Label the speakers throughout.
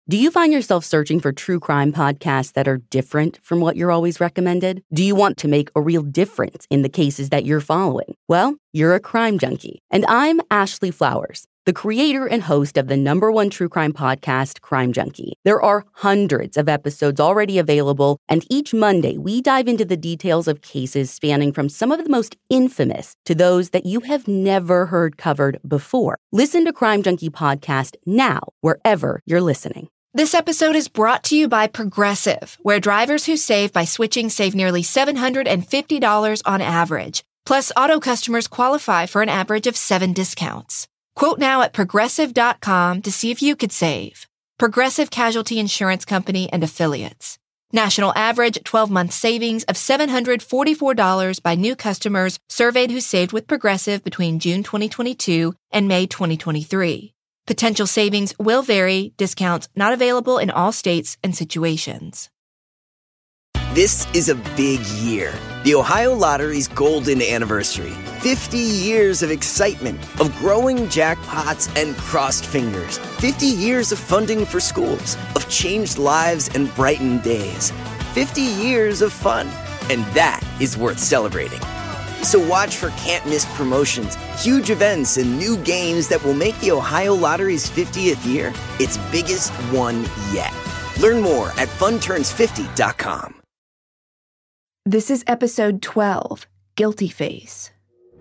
Speaker 1: Do you find yourself searching for true crime podcasts that are different from what you're always recommended? Do you want to make a real difference in the cases that you're following? Well, you're a crime junkie. And I'm Ashley Flowers, the creator and host of the #1 true crime podcast, Crime Junkie. There are hundreds of episodes already available, and each Monday we dive into the details of cases spanning from some of the most infamous to those that you have never heard covered before. Listen to Crime Junkie Podcast now, wherever you're listening.
Speaker 2: This episode is brought to you by Progressive, where drivers who save by switching save nearly $750 on average. Plus, auto customers qualify for an average of 7 discounts. Quote now at Progressive.com to see if you could save. Progressive Casualty Insurance Company and Affiliates. National average 12-month savings of $744 by new customers surveyed who saved with Progressive between June 2022 and May 2023. Potential savings will vary. Discounts not available in all states and situations.
Speaker 3: This is a big year. The Ohio Lottery's golden anniversary. 50 years of excitement, of growing jackpots and crossed fingers. 50 years of funding for schools, of changed lives and brightened days. 50 years of fun. And that is worth celebrating. So watch for can't-miss promotions, huge events, and new games that will make the Ohio Lottery's 50th year its biggest one yet. Learn more at funturns50.com.
Speaker 4: This is episode 12, Guilty Face.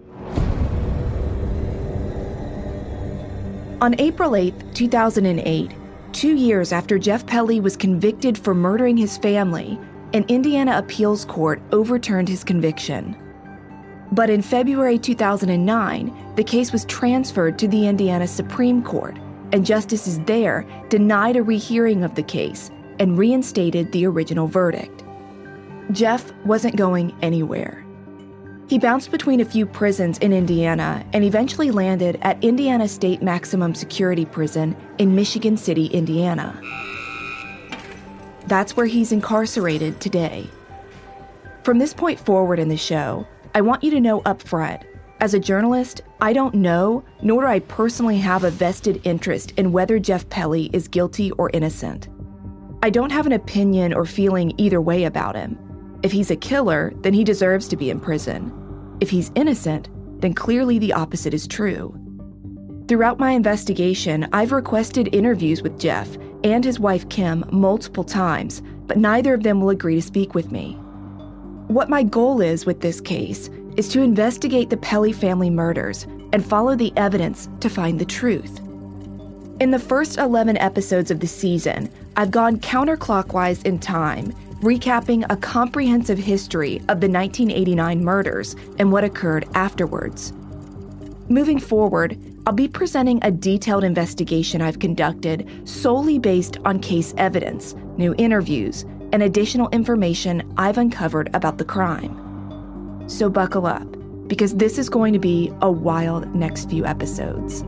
Speaker 4: On April 8, 2008, 2 years after Jeff Pelley was convicted for murdering his family, an Indiana appeals court overturned his conviction. But in February 2009, the case was transferred to the Indiana Supreme Court, and justices there denied a rehearing of the case and reinstated the original verdict. Jeff wasn't going anywhere. He bounced between a few prisons in Indiana and eventually landed at Indiana State Maximum Security Prison in Michigan City, Indiana. That's where he's incarcerated today. From this point forward in the show, I want you to know up front, as a journalist, I don't know, nor do I personally have a vested interest in whether Jeff Pelley is guilty or innocent. I don't have an opinion or feeling either way about him. If he's a killer, then he deserves to be in prison. If he's innocent, then clearly the opposite is true. Throughout my investigation, I've requested interviews with Jeff and his wife Kim multiple times, but neither of them will agree to speak with me. What my goal is with this case is to investigate the Pelley family murders and follow the evidence to find the truth. In the first 11 episodes of the season, I've gone counterclockwise in time, recapping a comprehensive history of the 1989 murders and what occurred afterwards. Moving forward, I'll be presenting a detailed investigation I've conducted solely based on case evidence, new interviews, and additional information I've uncovered about the crime. So buckle up, because this is going to be a wild next few episodes.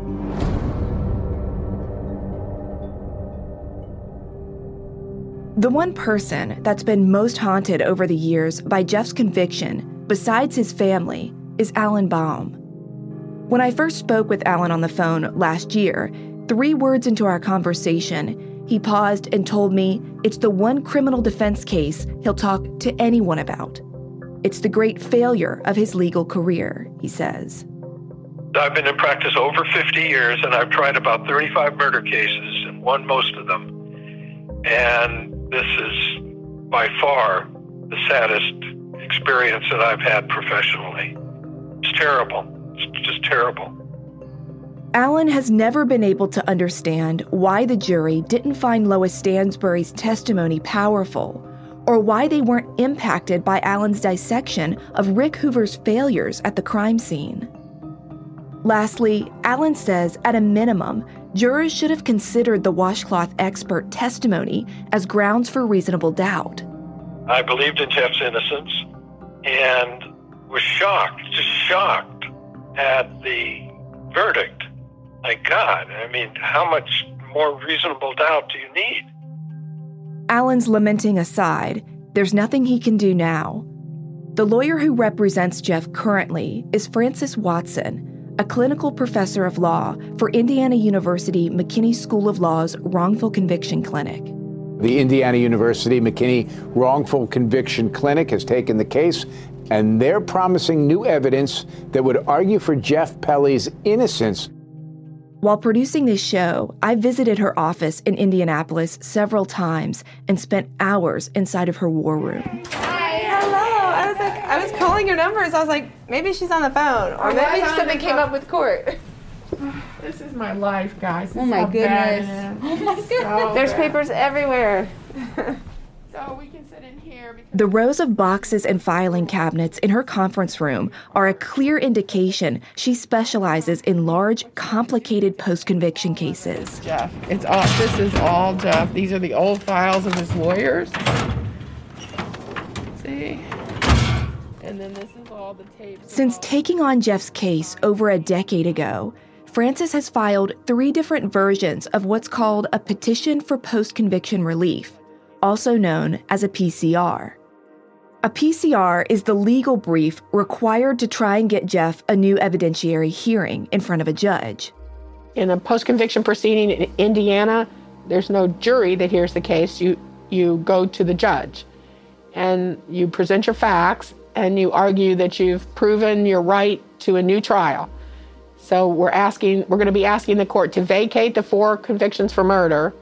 Speaker 4: The one person that's been most haunted over the years by Jeff's conviction, besides his family, is Alan Baum. When I first spoke with Alan on the phone last year, 3 words into our conversation, he paused and told me it's the one criminal defense case he'll talk to anyone about. It's the great failure of his legal career, he says.
Speaker 5: I've been in practice over 50 years, and I've tried about 35 murder cases and won most of them. And this is by far the saddest experience that I've had professionally. It's terrible. It's just terrible.
Speaker 4: Alan has never been able to understand why the jury didn't find Lois Stansbury's testimony powerful, or why they weren't impacted by Alan's dissection of Rick Hoover's failures at the crime scene. Lastly, Alan says, at a minimum, jurors should have considered the washcloth expert testimony as grounds for reasonable doubt.
Speaker 5: I believed in Jeff's innocence and was shocked, just shocked at the verdict. My God, I mean, how much more reasonable doubt do you need?
Speaker 4: Alan's lamenting aside, there's nothing he can do now. The lawyer who represents Jeff currently is Francis Watson, a clinical professor of law for Indiana University McKinney School of Law's Wrongful Conviction Clinic.
Speaker 6: The Indiana University McKinney Wrongful Conviction Clinic has taken the case, and they're promising new evidence that would argue for Jeff Pelley's innocence.
Speaker 4: While producing this show, I visited her office in Indianapolis several times and spent hours inside of her war room.
Speaker 7: Hi, hello. I was calling your numbers. I was like, maybe she's on the phone, or maybe something came up with court.
Speaker 8: This is my life, guys.
Speaker 7: Oh my goodness. Oh my goodness. So there's papers everywhere.
Speaker 8: So we can sit in here.
Speaker 4: The rows of boxes and filing cabinets in her conference room are a clear indication she specializes in large, complicated post-conviction cases.
Speaker 8: Jeff, this is all Jeff. These are the old files of his lawyers. See? And then this is all the tapes.
Speaker 4: Since taking on Jeff's case over a decade ago, Frances has filed 3 different versions of what's called a petition for post-conviction relief, also known as a PCR. A PCR is the legal brief required to try and get Jeff a new evidentiary hearing in front of a judge.
Speaker 8: In a post-conviction proceeding in Indiana, there's no jury that hears the case. You go to the judge, and you present your facts, and you argue that you've proven your right to a new trial. So we're going to be asking the court to vacate the 4 convictions for murder,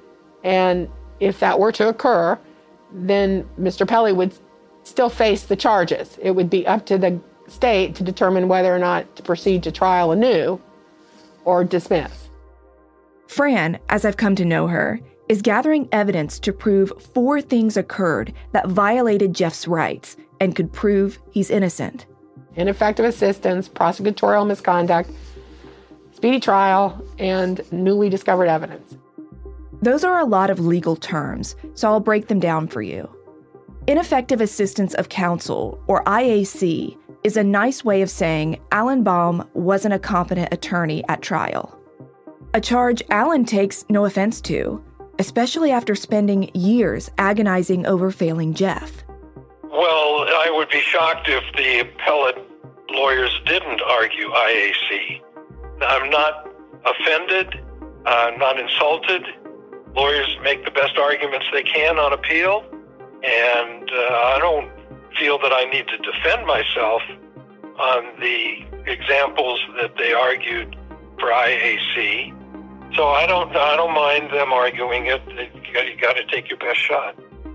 Speaker 8: and if that were to occur, then Mr. Pelley would still face the charges. It would be up to the state to determine whether or not to proceed to trial anew or dismiss.
Speaker 4: Fran, as I've come to know her, is gathering evidence to prove 4 things occurred that violated Jeff's rights and could prove he's innocent.
Speaker 8: Ineffective assistance, prosecutorial misconduct, speedy trial, and newly discovered evidence.
Speaker 4: Those are a lot of legal terms, so I'll break them down for you. Ineffective assistance of counsel, or IAC, is a nice way of saying Alan Baum wasn't a competent attorney at trial. A charge Alan takes no offense to, especially after spending years agonizing over failing Jeff.
Speaker 5: Well, I would be shocked if the appellate lawyers didn't argue IAC. I'm not offended, not insulted. Lawyers make the best arguments they can on appeal, and I don't feel that I need to defend myself on the examples that they argued for IAC. So I don't mind them arguing it. You got to take your best shot.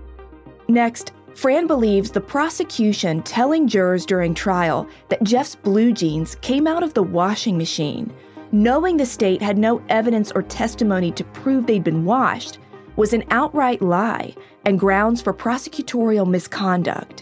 Speaker 4: Next, Fran believes the prosecution telling jurors during trial that Jeff's blue jeans came out of the washing machine, knowing the state had no evidence or testimony to prove they'd been washed, was an outright lie and grounds for prosecutorial misconduct.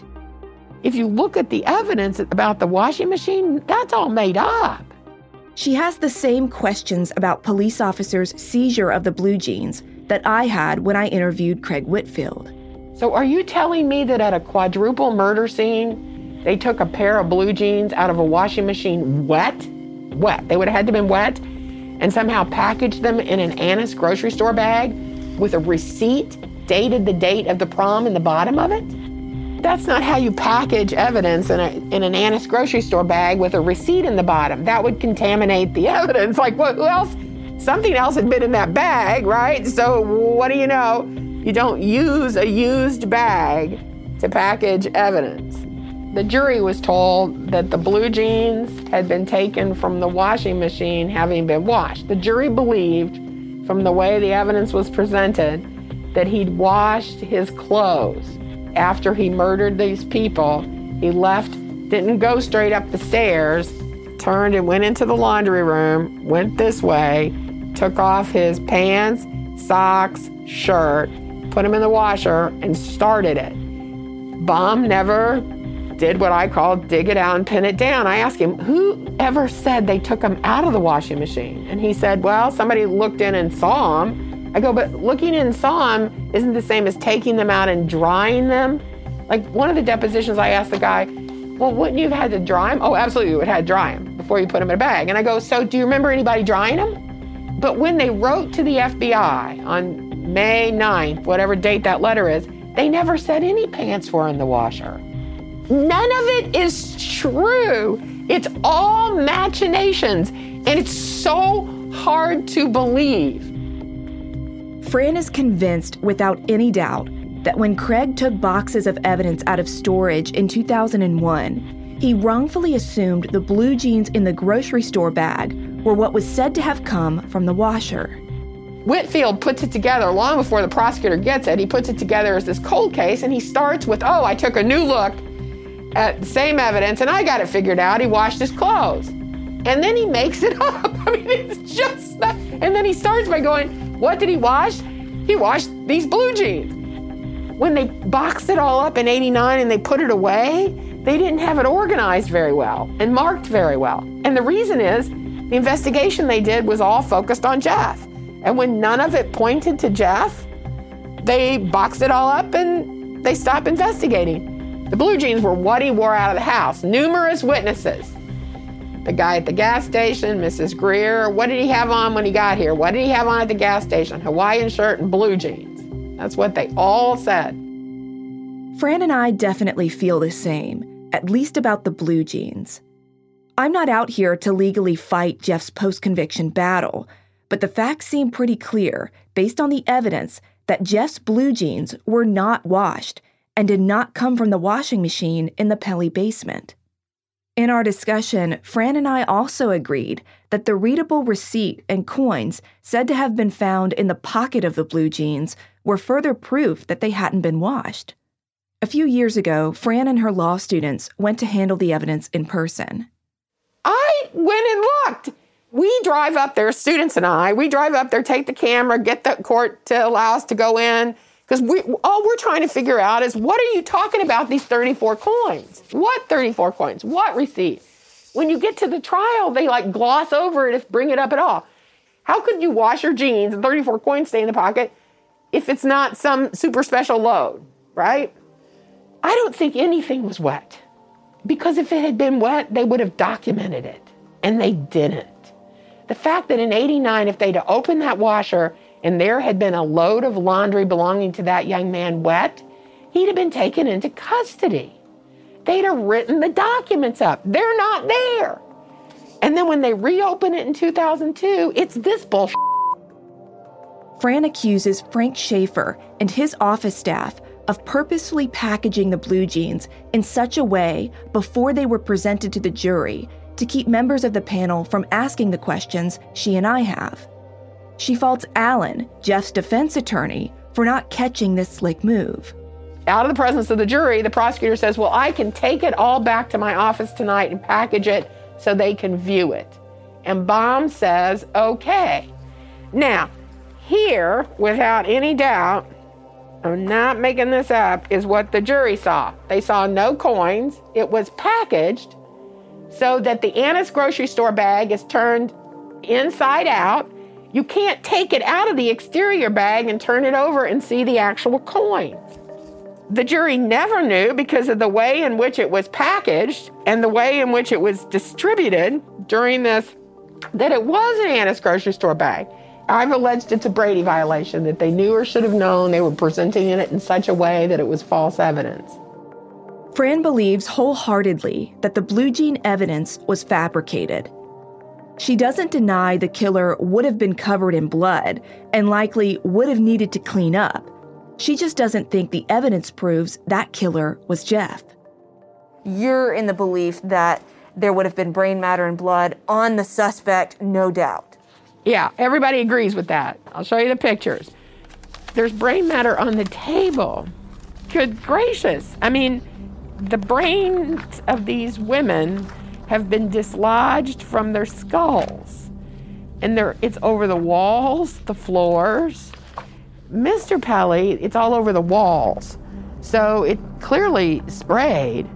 Speaker 8: If you look at the evidence about the washing machine, that's all made up.
Speaker 4: She has the same questions about police officers' seizure of the blue jeans that I had when I interviewed Craig Whitfield.
Speaker 8: So are you telling me that at a quadruple murder scene, they took a pair of blue jeans out of a washing machine wet? They would have had to been wet, and somehow packaged them in an Annis grocery store bag with a receipt dated the date of the prom in the bottom of it? That's not how you package evidence in an Annis grocery store bag with a receipt in the bottom. That would contaminate the evidence. Like, what, who else? Something else had been in that bag, right? So what do you know? You don't use a used bag to package evidence. The jury was told that the blue jeans had been taken from the washing machine having been washed. The jury believed, from the way the evidence was presented, that he'd washed his clothes. After he murdered these people, he left, didn't go straight up the stairs, turned and went into the laundry room, went this way, took off his pants, socks, shirt, put them in the washer, and started it. Baum never did what I call dig it out and pin it down. I asked him, who ever said they took them out of the washing machine? And he said, well, somebody looked in and saw them. I go, but looking in and saw them isn't the same as taking them out and drying them. Like one of the depositions, I asked the guy, well, wouldn't you have had to dry them? Oh, absolutely, you would have had to dry them before you put them in a bag. And I go, so do you remember anybody drying them? But when they wrote to the FBI on May 9th, whatever date that letter is, they never said any pants were in the washer. None of it is true. It's all machinations, and it's so hard to believe.
Speaker 4: Fran is convinced without any doubt that when Craig took boxes of evidence out of storage in 2001, he wrongfully assumed the blue jeans in the grocery store bag were what was said to have come from the washer.
Speaker 8: Whitfield puts it together long before the prosecutor gets it. He puts it together as this cold case, and he starts with, I took a new look at the same evidence, and I got it figured out. He washed his clothes. And then he makes it up. I mean, it's just not. And then he starts by going, what did he wash? He washed these blue jeans. When they boxed it all up in '89 and they put it away, they didn't have it organized very well and marked very well. And the reason is the investigation they did was all focused on Jeff. And when none of it pointed to Jeff, they boxed it all up and they stopped investigating. The blue jeans were what he wore out of the house. Numerous witnesses. The guy at the gas station, Mrs. Greer, what did he have on when he got here? What did he have on at the gas station? Hawaiian shirt and blue jeans. That's what they all said.
Speaker 4: Fran and I definitely feel the same, at least about the blue jeans. I'm not out here to legally fight Jeff's post-conviction battle, but the facts seem pretty clear, based on the evidence, that Jeff's blue jeans were not washed and did not come from the washing machine in the Pelley basement. In our discussion, Fran and I also agreed that the readable receipt and coins said to have been found in the pocket of the blue jeans were further proof that they hadn't been washed. A few years ago, Fran and her law students went to handle the evidence in person.
Speaker 8: I went and looked. We drive up there, students and I, we drive up there, take the camera, get the court to allow us to go in, because all we're trying to figure out is, what are you talking about, these 34 coins? What 34 coins? What receipt? When you get to the trial, they gloss over it if bring it up at all. How could you wash your jeans and 34 coins stay in the pocket if it's not some super special load, right? I don't think anything was wet, because if it had been wet, they would have documented it, and they didn't. The fact that in '89, if they'd opened that washer and there had been a load of laundry belonging to that young man wet, he'd have been taken into custody. They'd have written the documents up. They're not there. And then when they reopen it in 2002, it's this bullshit.
Speaker 4: Fran accuses Frank Schaefer and his office staff of purposefully packaging the blue jeans in such a way before they were presented to the jury to keep members of the panel from asking the questions she and I have. She faults Alan, Jeff's defense attorney, for not catching this slick move.
Speaker 8: Out of the presence of the jury, the prosecutor says, well, I can take it all back to my office tonight and package it so they can view it. And Baum says, okay. Now, here, without any doubt, I'm not making this up, is what the jury saw. They saw no coins. It was packaged so that the Annis grocery store bag is turned inside out. You can't take it out of the exterior bag and turn it over and see the actual coins. The jury never knew, because of the way in which it was packaged and the way in which it was distributed during this, that it was an Annis grocery store bag. I've alleged it's a Brady violation, that they knew or should have known they were presenting it in such a way that it was false evidence.
Speaker 4: Fran believes wholeheartedly that the blue jean evidence was fabricated. She doesn't deny the killer would have been covered in blood and likely would have needed to clean up. She just doesn't think the evidence proves that killer was Jeff.
Speaker 7: You're in the belief that there would have been brain matter and blood on the suspect, no doubt.
Speaker 8: Yeah, everybody agrees with that. I'll show you the pictures. There's brain matter on the table. Good gracious. I mean, the brains of these women have been dislodged from their skulls. And it's over the walls, the floors. Mr. Pelley, it's all over the walls. So it clearly sprayed.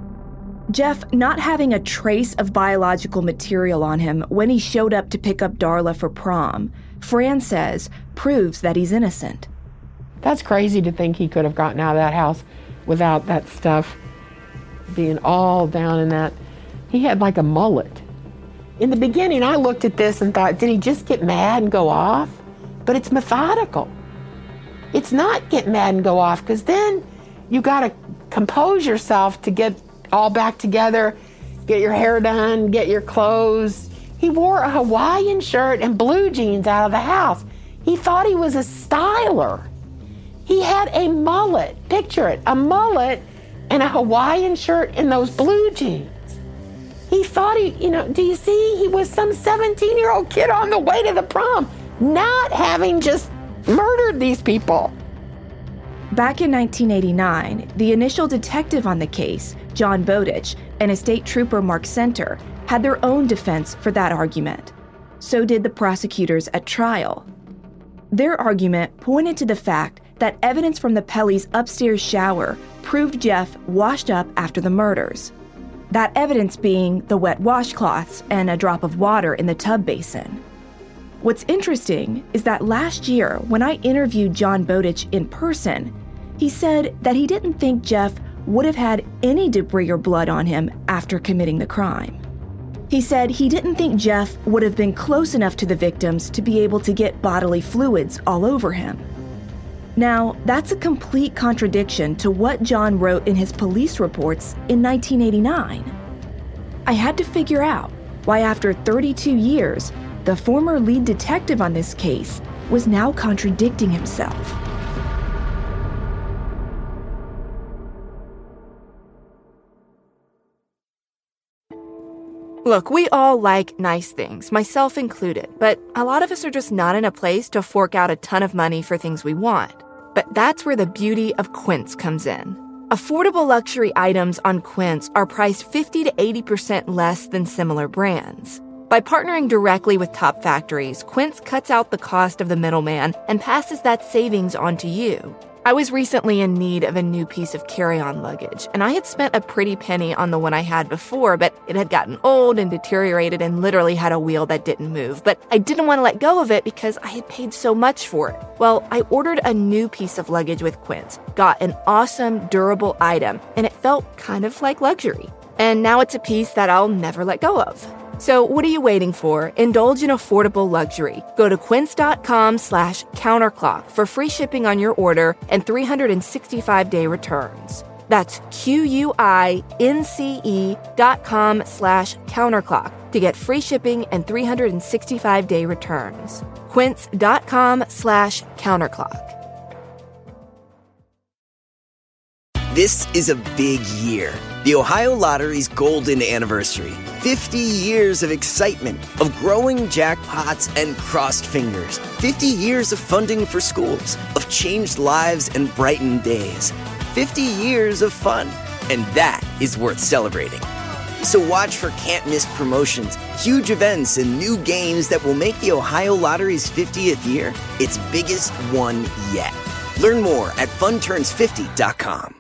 Speaker 4: Jeff not having a trace of biological material on him when he showed up to pick up Darla for prom, Fran says, proves that he's innocent.
Speaker 8: That's crazy to think he could have gotten out of that house without that stuff being all down in that. He had like a mullet. In the beginning, I looked at this and thought, did he just get mad and go off? But it's methodical. It's not get mad and go off, because then you got to compose yourself to get all back together get your hair done, get your clothes. He wore a Hawaiian shirt and blue jeans out of the house. He thought he was a styler. He had a mullet. Picture it, a mullet and a Hawaiian shirt and those blue jeans. He thought do you see? He was some 17-year-old kid on the way to the prom, not having just murdered these people.
Speaker 4: Back in 1989, the initial detective on the case, John Bowditch, and a state trooper, Mark Center, had their own defense for that argument. So did the prosecutors at trial. Their argument pointed to the fact that evidence from the Pelleys' upstairs shower proved Jeff washed up after the murders. That evidence being the wet washcloths and a drop of water in the tub basin. What's interesting is that last year, when I interviewed John Bowditch in person, he said that he didn't think Jeff would have had any debris or blood on him after committing the crime. He said he didn't think Jeff would have been close enough to the victims to be able to get bodily fluids all over him. Now, that's a complete contradiction to what John wrote in his police reports in 1989. I had to figure out why, after 32 years, the former lead detective on this case was now contradicting himself.
Speaker 2: Look, we all like nice things, myself included, but a lot of us are just not in a place to fork out a ton of money for things we want. But that's where the beauty of Quince comes in. Affordable luxury items on Quince are priced 50 to 80% less than similar brands. By partnering directly with top factories, Quince cuts out the cost of the middleman and passes that savings on to you. I was recently in need of a new piece of carry-on luggage, and I had spent a pretty penny on the one I had before, but it had gotten old and deteriorated and literally had a wheel that didn't move. But I didn't want to let go of it because I had paid so much for it. Well, I ordered a new piece of luggage with Quince, got an awesome, durable item, and it felt kind of like luxury. And now it's a piece that I'll never let go of. So what are you waiting for? Indulge in affordable luxury. Go to quince.com/counterclock for free shipping on your order and 365-day returns. That's QUINCE.com/counterclock to get free shipping and 365-day returns. Quince.com/counterclock.
Speaker 3: This is a big year. The Ohio Lottery's golden anniversary. 50 years of excitement, of growing jackpots and crossed fingers. 50 years of funding for schools, of changed lives and brightened days. 50 years of fun, and that is worth celebrating. So watch for can't-miss promotions, huge events, and new games that will make the Ohio Lottery's 50th year its biggest one yet. Learn more at funturns50.com.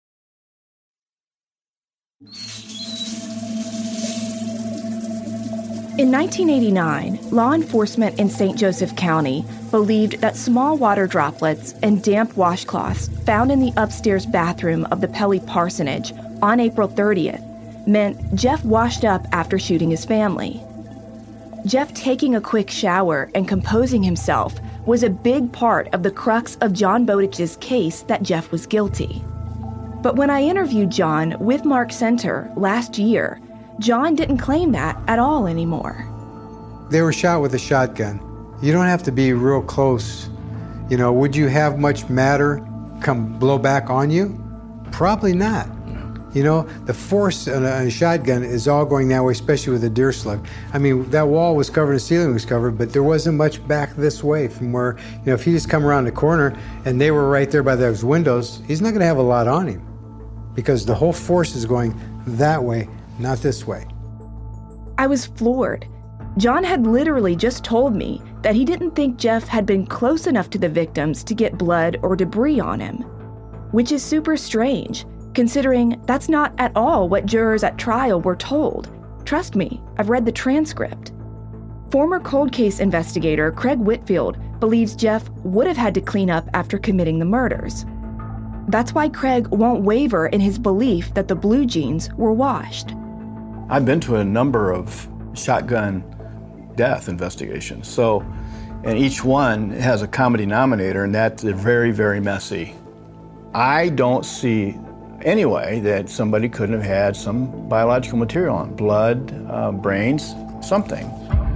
Speaker 4: In 1989, law enforcement in St. Joseph County believed that small water droplets and damp washcloths found in the upstairs bathroom of the Pelley parsonage on April 30th meant Jeff washed up after shooting his family. Jeff taking a quick shower and composing himself was a big part of the crux of John Bowditch's case that Jeff was guilty. But when I interviewed John with Mark Center last year, John didn't claim that at all anymore.
Speaker 9: They were shot with a shotgun. You don't have to be real close. Would you have much matter come blow back on you? Probably not. The force on a shotgun is all going that way, especially with a deer slug. I mean, that wall was covered, the ceiling was covered, but there wasn't much back this way from where, if he just come around the corner and they were right there by those windows, he's not going to have a lot on him because the whole force is going that way, not this way.
Speaker 4: I was floored. John had literally just told me that he didn't think Jeff had been close enough to the victims to get blood or debris on him, which is super strange, considering that's not at all what jurors at trial were told. Trust me, I've read the transcript. Former cold case investigator Craig Whitfield believes Jeff would have had to clean up after committing the murders. That's why Craig won't waver in his belief that the blue jeans were washed.
Speaker 10: I've been to a number of shotgun death investigations, and each one has a common denominator, and that's very, very messy. I don't see anyway that somebody couldn't have had some biological material on blood, brains, something.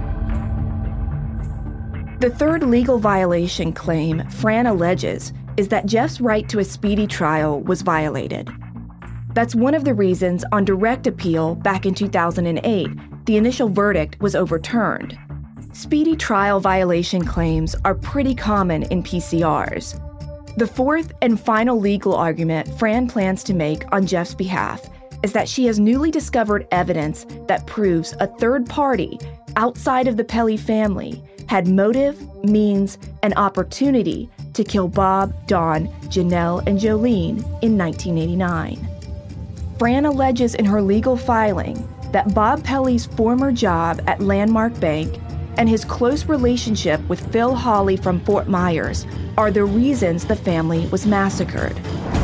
Speaker 4: The third legal violation claim Fran alleges is that Jeff's right to a speedy trial was violated. That's one of the reasons on direct appeal back in 2008, the initial verdict was overturned. Speedy trial violation claims are pretty common in PCRs. The fourth and final legal argument Fran plans to make on Jeff's behalf is that she has newly discovered evidence that proves a third party outside of the Pelly family had motive, means, and opportunity to kill Bob, Dawn, Janelle, and Jolene in 1989. Fran alleges in her legal filing that Bob Pelly's former job at Landmark Bank and his close relationship with Phil Hawley from Fort Myers are the reasons the family was massacred.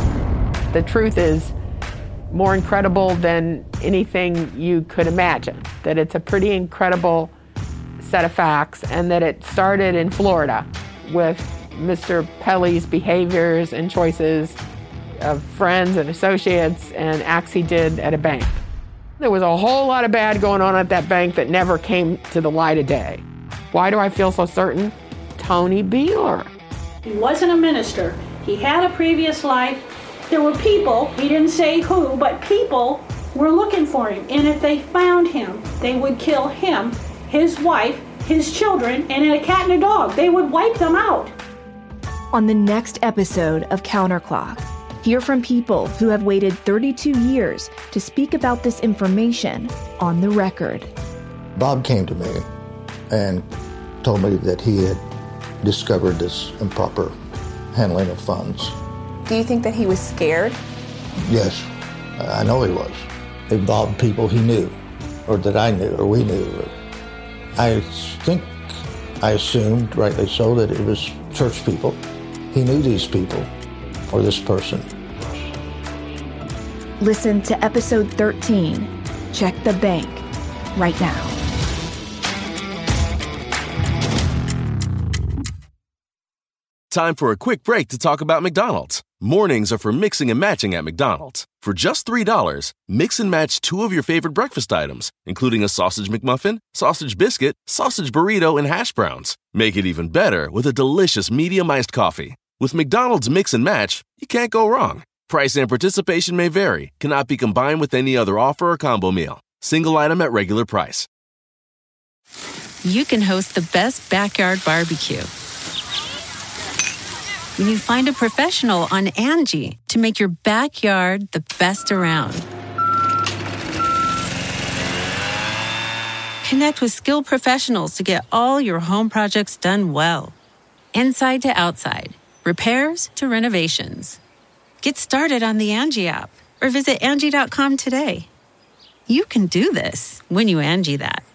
Speaker 8: The truth is more incredible than anything you could imagine, that it's a pretty incredible set of facts, and that it started in Florida with Mr. Pelly's behaviors and choices of friends and associates and acts he did at a bank. There was a whole lot of bad going on at that bank that never came to the light of day. Why do I feel so certain? Tony Beeler.
Speaker 11: He wasn't a minister. He had a previous life. There were people, he didn't say who, but people were looking for him. And if they found him, they would kill him, his wife, his children, and a cat and a dog. They would wipe them out.
Speaker 4: On the next episode of Counterclock, hear from people who have waited 32 years to speak about this information on the record.
Speaker 12: Bob came to me and told me that he had discovered this improper handling of funds.
Speaker 7: Do you think that he was scared?
Speaker 12: Yes, I know he was. It involved people he knew, or that I knew, or we knew. I think, I assumed, rightly so, that it was church people. He knew these people, or this person.
Speaker 4: Listen to episode 13, Check the Bank, right now.
Speaker 13: Time for a quick break to talk about McDonald's. Mornings are for mixing and matching at McDonald's. For just $3, mix and match 2 of your favorite breakfast items, including a sausage McMuffin, sausage biscuit, sausage burrito, and hash browns. Make it even better with a delicious medium-iced coffee. With McDonald's Mix and Match, you can't go wrong. Price and participation may vary. Cannot be combined with any other offer or combo meal. Single item at regular price.
Speaker 14: You can host the best backyard barbecue when you find a professional on Angie to make your backyard the best around. Connect with skilled professionals to get all your home projects done well. Inside to outside, repairs to renovations. Get started on the Angie app or visit Angie.com today. You can do this when you Angie that.